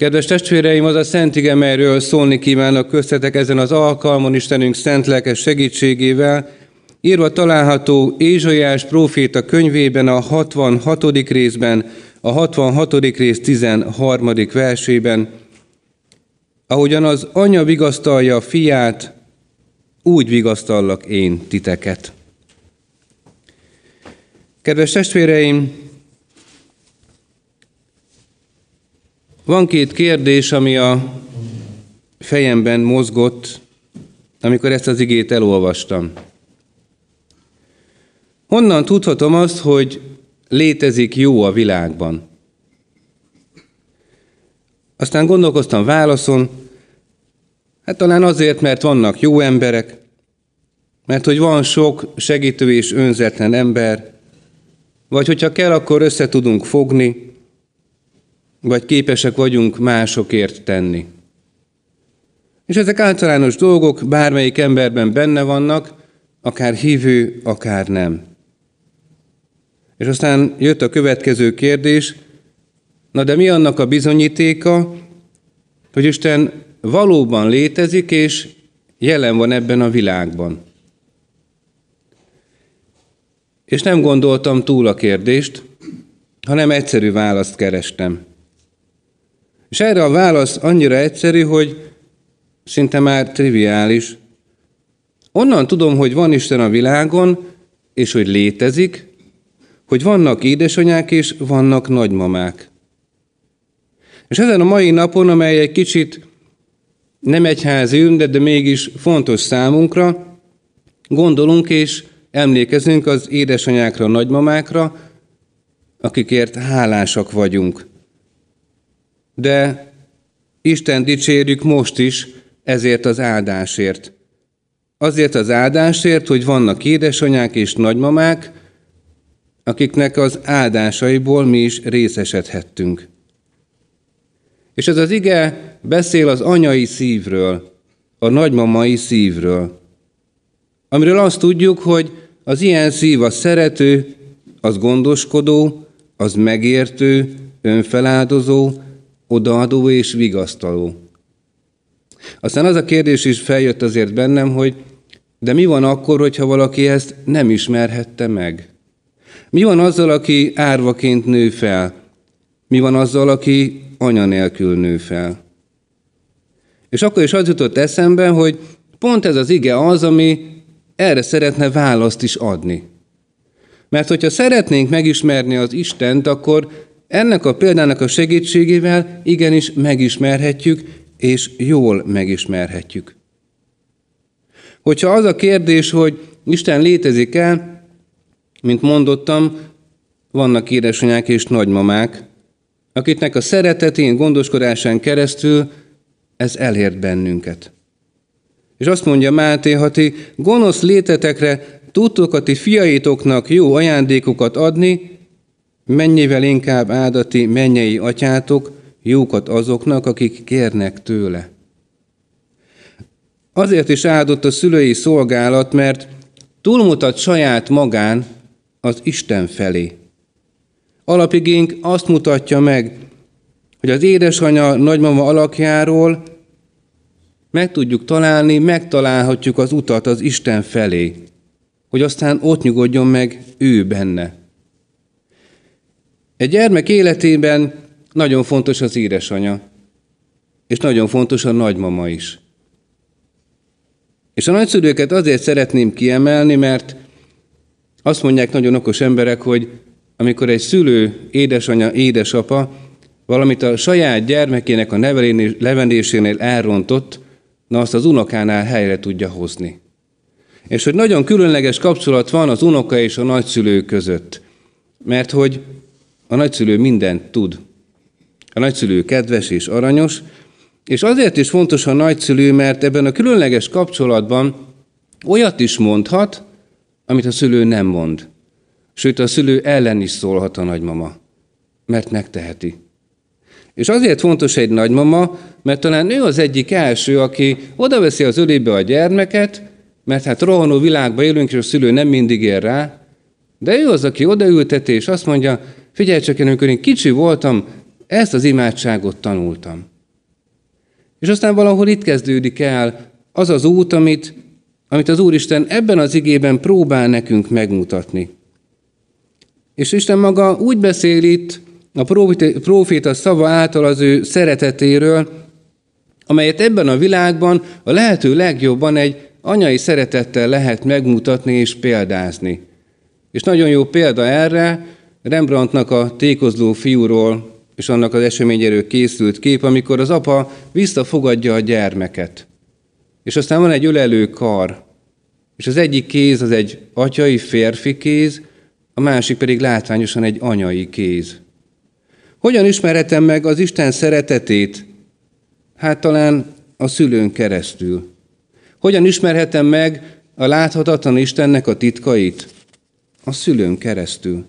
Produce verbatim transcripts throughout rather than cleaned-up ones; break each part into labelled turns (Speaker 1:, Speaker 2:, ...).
Speaker 1: Kedves testvéreim, az a szent ige, melyről szólni kívánok köztetek ezen az alkalmon Istenünk szent lelkes segítségével, írva található Ézsaiás próféta könyvében a hatvanhatodik részben, a hatvanhatodik rész tizenharmadik versében, ahogyan az anya vigasztalja a fiát, úgy vigasztallak én titeket. Kedves testvéreim, van két kérdés, ami a fejemben mozgott, amikor ezt az igét elolvastam. Honnan tudhatom azt, hogy létezik jó a világban? Aztán gondolkoztam válaszon, hát talán azért, mert vannak jó emberek, mert hogy van sok segítő és önzetlen ember, vagy hogyha kell, akkor össze tudunk fogni, vagy képesek vagyunk másokért tenni. És ezek általános dolgok bármelyik emberben benne vannak, akár hívő, akár nem. És aztán jött a következő kérdés, na de mi annak a bizonyítéka, hogy Isten valóban létezik, és jelen van ebben a világban? És nem gondoltam túl a kérdést, hanem egyszerű választ kerestem. És erre a válasz annyira egyszerű, hogy szinte már triviális. Onnan tudom, hogy van Isten a világon, és hogy létezik, hogy vannak édesanyák és vannak nagymamák. És ezen a mai napon, amely egy kicsit nem egyházi ünnet, de mégis fontos számunkra, gondolunk és emlékezünk az édesanyákra, nagymamákra, akikért hálásak vagyunk. De Isten dicsérjük most is ezért az áldásért. Azért az áldásért, hogy vannak édesanyák és nagymamák, akiknek az áldásaiból mi is részesedhettünk. És ez az ige beszél az anyai szívről, a nagymamai szívről, amiről azt tudjuk, hogy az ilyen szív az szerető, az gondoskodó, az megértő, önfeláldozó, odaadó és vigasztaló. Aztán az a kérdés is feljött azért bennem, hogy de mi van akkor, hogyha valaki ezt nem ismerhette meg? Mi van azzal, aki árvaként nő fel? Mi van azzal, aki anya nélkül nő fel? És akkor is az jutott eszembe, hogy pont ez az ige az, ami erre szeretne választ is adni. Mert hogyha szeretnénk megismerni az Istent, akkor ennek a példának a segítségével igenis megismerhetjük, és jól megismerhetjük. Hogyha az a kérdés, hogy Isten létezik-e, mint mondottam, vannak édesanyák és nagymamák, akiknek a szeretetén, gondoskodásán keresztül ez elért bennünket. És azt mondja Máté, ha ti gonosz létetekre tudtok a ti fiaitoknak jó ajándékokat adni, mennyivel inkább áld a ti mennyei atyátok jókat azoknak, akik kérnek tőle. Azért is áldott a szülői szolgálat, mert túlmutat saját magán az Isten felé. Alapigénk azt mutatja meg, hogy az édesanya nagymama alakjáról meg tudjuk találni, megtalálhatjuk az utat az Isten felé, hogy aztán ott nyugodjon meg ő benne. Egy gyermek életében nagyon fontos az édesanya, és nagyon fontos a nagymama is. És a nagyszülőket azért szeretném kiemelni, mert azt mondják nagyon okos emberek, hogy amikor egy szülő, édesanya, édesapa valamit a saját gyermekének a nevelésénél elrontott, na azt az unokánál helyre tudja hozni. És hogy nagyon különleges kapcsolat van az unoka és a nagyszülő között, mert hogy a nagyszülő mindent tud. A nagyszülő kedves és aranyos, és azért is fontos a nagyszülő, mert ebben a különleges kapcsolatban olyat is mondhat, amit a szülő nem mond. Sőt, a szülő ellen is szólhat a nagymama, mert megteheti. És azért fontos egy nagymama, mert talán ő az egyik első, aki odaveszi az ölébe a gyermeket, mert hát rohanó világban élünk, és a szülő nem mindig ér rá, de ő az, aki odaülteti, és azt mondja, figyelj csak, én amikor én kicsi voltam, ezt az imádságot tanultam. És aztán valahol itt kezdődik el az az út, amit, amit az Úristen ebben az igében próbál nekünk megmutatni. És Isten maga úgy beszél itt a próféta szava által az ő szeretetéről, amelyet ebben a világban a lehető legjobban egy anyai szeretettel lehet megmutatni és példázni. És nagyon jó példa erre Rembrandtnak a Tékozló fiúról és annak az eseményéről készült kép, amikor az apa visszafogadja a gyermeket. És aztán van egy ölelő kar, és az egyik kéz az egy atyai férfi kéz, a másik pedig látványosan egy anyai kéz. Hogyan ismerhetem meg az Isten szeretetét? Hát talán a szülőn keresztül. Hogyan ismerhetem meg a láthatatlan Istennek a titkait? A szülőn keresztül.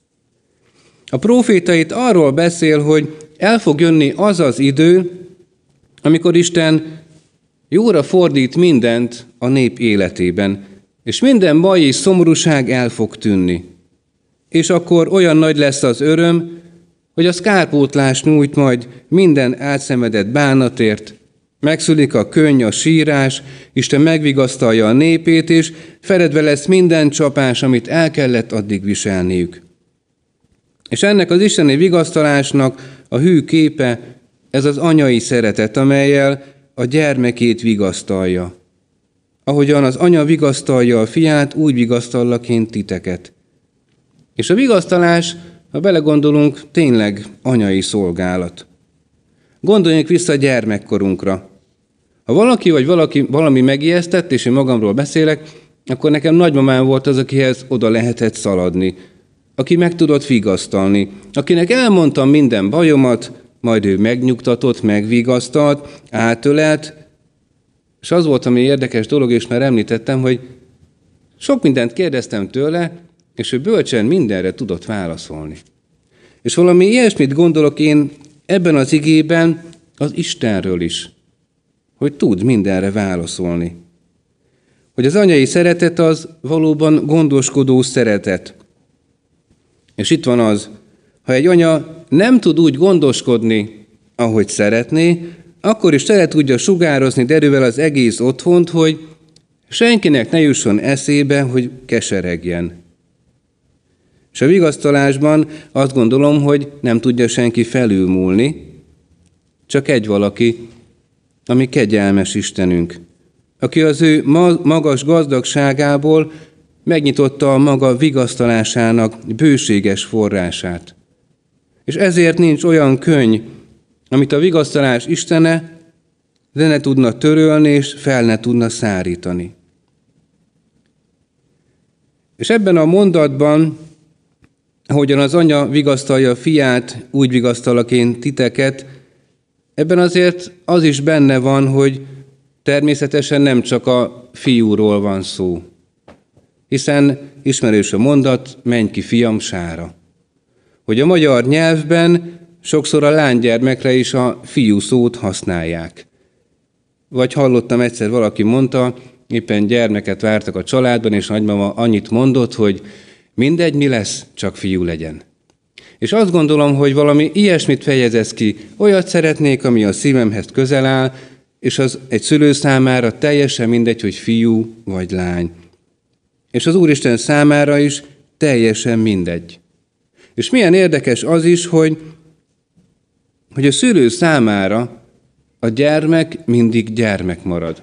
Speaker 1: A próféta itt arról beszél, hogy el fog jönni az az idő, amikor Isten jóra fordít mindent a nép életében, és minden baj és szomorúság el fog tűnni. És akkor olyan nagy lesz az öröm, hogy az kárpótlást nyújt majd minden átszenvedett bánatért, megszűnik a könny, a sírás, Isten megvigasztalja a népét, és feledve lesz minden csapás, amit el kellett addig viselniük. És ennek az isteni vigasztalásnak a hű képe, ez az anyai szeretet, amellyel a gyermekét vigasztalja. Ahogyan az anya vigasztalja a fiát, úgy vigasztallak én titeket. És a vigasztalás, ha belegondolunk, tényleg anyai szolgálat. Gondoljunk vissza a gyermekkorunkra. Ha valaki vagy valaki, valami megijesztett, és én magamról beszélek, akkor nekem nagymamám volt az, akihez oda lehetett szaladni, aki meg tudott vigasztalni, akinek elmondtam minden bajomat, majd ő megnyugtatott, megvigasztalt, átölelt, és az volt, ami érdekes dolog, és már említettem, hogy sok mindent kérdeztem tőle, és ő bölcsen mindenre tudott válaszolni. És valami ilyesmit gondolok én ebben az igében az Istenről is, hogy tud mindenre válaszolni. Hogy az anyai szeretet az valóban gondoskodó szeretet. És itt van az, ha egy anya nem tud úgy gondoskodni, ahogy szeretné, akkor is tele tudja sugározni derűvel az egész otthont, hogy senkinek ne jusson eszébe, hogy keseregjen. És a vigasztalásban azt gondolom, hogy nem tudja senki felülmúlni, csak egy valaki, ami kegyelmes Istenünk, aki az ő magas gazdagságából megnyitotta a maga vigasztalásának bőséges forrását. És ezért nincs olyan könny, amit a vigasztalás Istene le ne tudna törölni, és fel ne tudna szárítani. És ebben a mondatban, ahogyan az anya vigasztalja a fiát, úgy vigasztalak én titeket, ebben azért az is benne van, hogy természetesen nem csak a fiúról van szó. Hiszen ismerős a mondat, menj ki fiam sára. Hogy a magyar nyelvben sokszor a lánygyermekre is a fiú szót használják. Vagy hallottam egyszer, valaki mondta, éppen gyermeket vártak a családban, és nagymama annyit mondott, hogy mindegy, mi lesz, csak fiú legyen. És azt gondolom, hogy valami ilyesmit fejez ki, olyat szeretnék, ami a szívemhez közel áll, és az egy szülő számára teljesen mindegy, hogy fiú vagy lány. És az Úristen számára is teljesen mindegy. És milyen érdekes az is, hogy, hogy a szülő számára a gyermek mindig gyermek marad.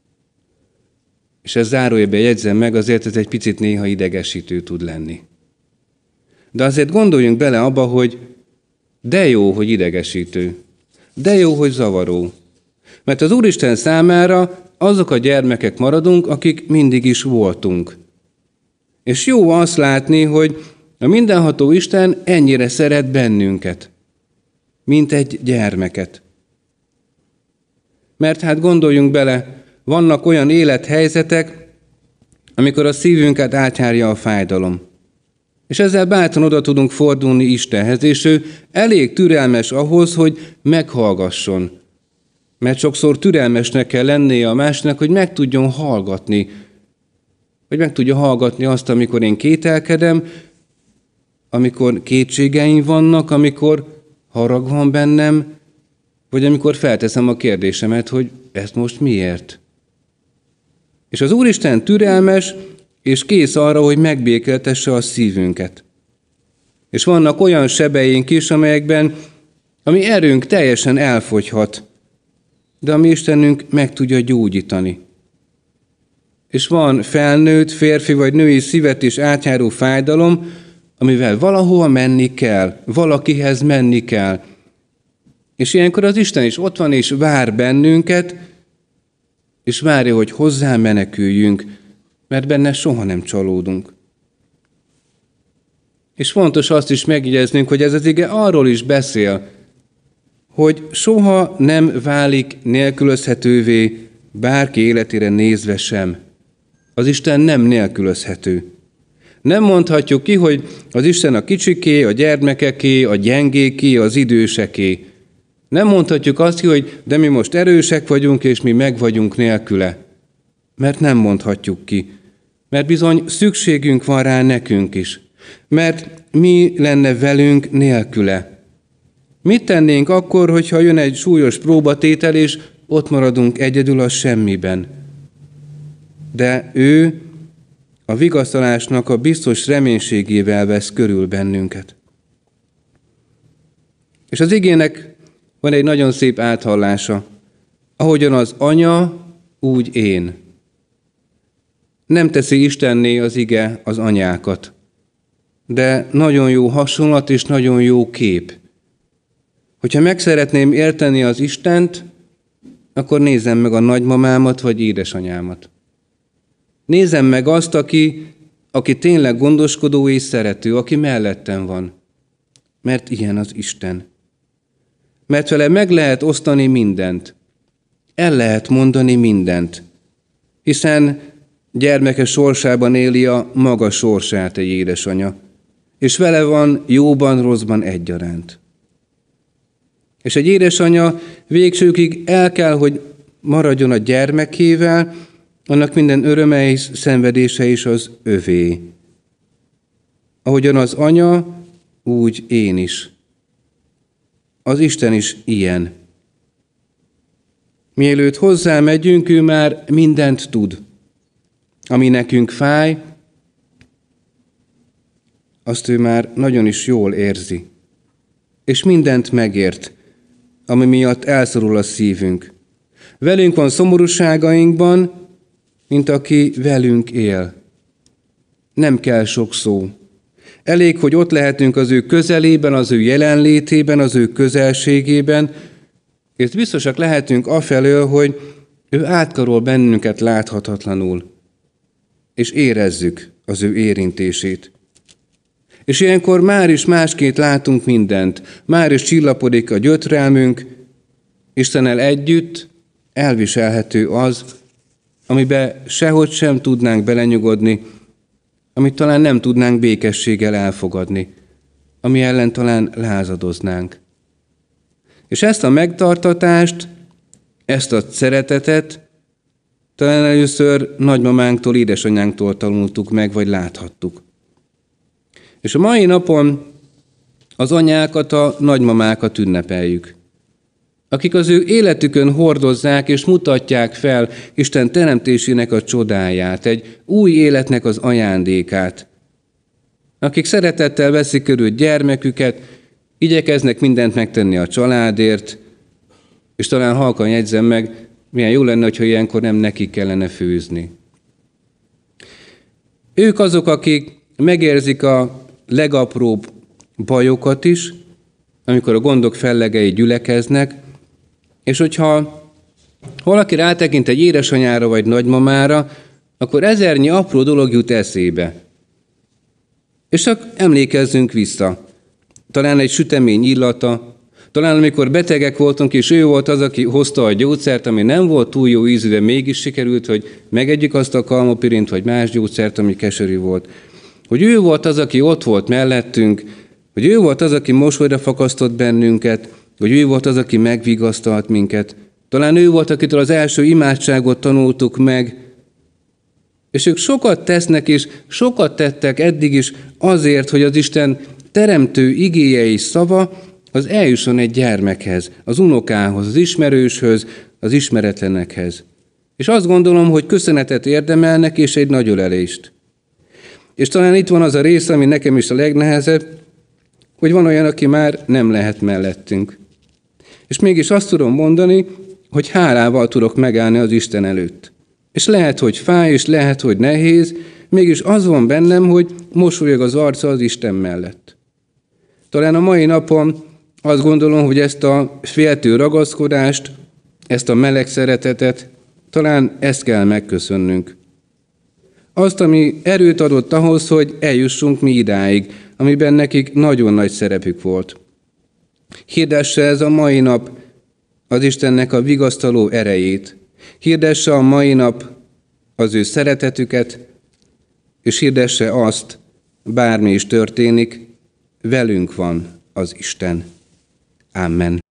Speaker 1: És ez zárójelben jegyzem meg, azért ez egy picit néha idegesítő tud lenni. De azért gondoljunk bele abba, hogy de jó, hogy idegesítő, de jó, hogy zavaró. Mert az Úristen számára azok a gyermekek maradunk, akik mindig is voltunk. És jó azt látni, hogy a mindenható Isten ennyire szeret bennünket, mint egy gyermeket. Mert hát gondoljunk bele, vannak olyan élethelyzetek, amikor a szívünket átjárja a fájdalom. És ezzel bátran oda tudunk fordulni Istenhez, és ő elég türelmes ahhoz, hogy meghallgasson. Mert sokszor türelmesnek kell lennie a másnak, hogy meg tudjon hallgatni. Hogy meg tudja hallgatni azt, amikor én kételkedem, amikor kétségeim vannak, amikor harag van bennem, vagy amikor felteszem a kérdésemet, hogy ezt most miért? És az Úristen türelmes, és kész arra, hogy megbékéltesse a szívünket. És vannak olyan sebeink is, amelyekben a mi erőnk teljesen elfogyhat, de a mi Istenünk meg tudja gyógyítani. És van felnőtt, férfi vagy női szívet is átjáró fájdalom, amivel valahova menni kell, valakihez menni kell. És ilyenkor az Isten is ott van, és vár bennünket, és várja, hogy hozzá meneküljünk, mert benne soha nem csalódunk. És fontos azt is megjegyeznünk, hogy ez az ige arról is beszél, hogy soha nem válik nélkülözhetővé bárki életére nézve sem. Az Isten nem nélkülözhető. Nem mondhatjuk ki, hogy az Isten a kicsiké, a gyermekeké, a gyengéké, az időseké. Nem mondhatjuk azt ki, hogy de mi most erősek vagyunk, és mi meg vagyunk nélküle. Mert nem mondhatjuk ki. Mert bizony szükségünk van rá nekünk is. Mert mi lenne velünk nélküle? Mit tennénk akkor, hogyha jön egy súlyos próbatétel, és ott maradunk egyedül a semmiben? De ő a vigasztalásnak a biztos reménységével vesz körül bennünket. És az igének van egy nagyon szép áthallása. Ahogyan az anya, úgy én. Nem teszi Istenné az ige az anyákat, de nagyon jó hasonlat és nagyon jó kép. Hogyha meg szeretném érteni az Istent, akkor nézzem meg a nagymamámat vagy édesanyámat. Nézzem meg azt, aki, aki tényleg gondoskodó és szerető, aki mellettem van. Mert ilyen az Isten. Mert vele meg lehet osztani mindent. El lehet mondani mindent. Hiszen gyermeke sorsában éli a maga sorsát egy édesanya. És vele van jóban, rosszban egyaránt. És egy édesanya végsőkig el kell, hogy maradjon a gyermekével, annak minden öröme és szenvedése is az övé. Ahogyan az anya, úgy én is. Az Isten is ilyen. Mielőtt hozzá megyünk, ő már mindent tud. Ami nekünk fáj, azt ő már nagyon is jól érzi. És mindent megért, ami miatt elszorul a szívünk. Velünk van szomorúságainkban, mint aki velünk él. Nem kell sok szó. Elég, hogy ott lehetünk az ő közelében, az ő jelenlétében, az ő közelségében, és biztosak lehetünk afelől, hogy ő átkarol bennünket láthatatlanul, és érezzük az ő érintését. És ilyenkor már is másként látunk mindent, már is csillapodik a gyötrelmünk, Istennel együtt elviselhető az, amiben sehogy sem tudnánk belenyugodni, amit talán nem tudnánk békességgel elfogadni, ami ellen talán lázadoznánk. És ezt a megtartatást, ezt a szeretetet talán először nagymamánktól, édesanyánktól tanultuk meg, vagy láthattuk. És a mai napon az anyákat, a nagymamákat ünnepeljük, akik az ő életükön hordozzák és mutatják fel Isten teremtésének a csodáját, egy új életnek az ajándékát, akik szeretettel veszik körül gyermeküket, igyekeznek mindent megtenni a családért, és talán halkan jegyzem meg, milyen jó lenne, hogyha ilyenkor nem nekik kellene főzni. Ők azok, akik megérzik a legapróbb bajokat is, amikor a gondok fellegei gyülekeznek, és hogyha valaki rátekint egy édesanyára vagy nagymamára, akkor ezernyi apró dolog jut eszébe. És csak emlékezzünk vissza. Talán egy sütemény illata, talán amikor betegek voltunk, és ő volt az, aki hozta a gyógyszert, ami nem volt túl jó ízű, de mégis sikerült, hogy megegyük azt a kalmopirint, vagy más gyógyszert, ami keserű volt. Hogy ő volt az, aki ott volt mellettünk, hogy ő volt az, aki mosolyra fakasztott bennünket, hogy ő volt az, aki megvigasztalt minket. Talán ő volt, akitől az első imádságot tanultuk meg, és ők sokat tesznek, és sokat tettek eddig is azért, hogy az Isten teremtő igéje és szava az eljusson egy gyermekhez, az unokához, az ismerőshöz, az ismeretlenekhez. És azt gondolom, hogy köszönetet érdemelnek, és egy nagy ölelést. És talán itt van az a rész, ami nekem is a legnehezebb, hogy van olyan, aki már nem lehet mellettünk. És mégis azt tudom mondani, hogy hálával tudok megállni az Isten előtt. És lehet, hogy fáj, és lehet, hogy nehéz, mégis az van bennem, hogy mosolyog az arca az Isten mellett. Talán a mai napon azt gondolom, hogy ezt a féltő ragaszkodást, ezt a meleg szeretetet, talán ezt kell megköszönnünk. Azt, ami erőt adott ahhoz, hogy eljussunk mi idáig, amiben nekik nagyon nagy szerepük volt. Hirdesse ez a mai nap az Istennek a vigasztaló erejét. Hirdesse a mai nap az ő szeretetüket, és hirdesse azt, bármi is történik, velünk van az Isten. Amen.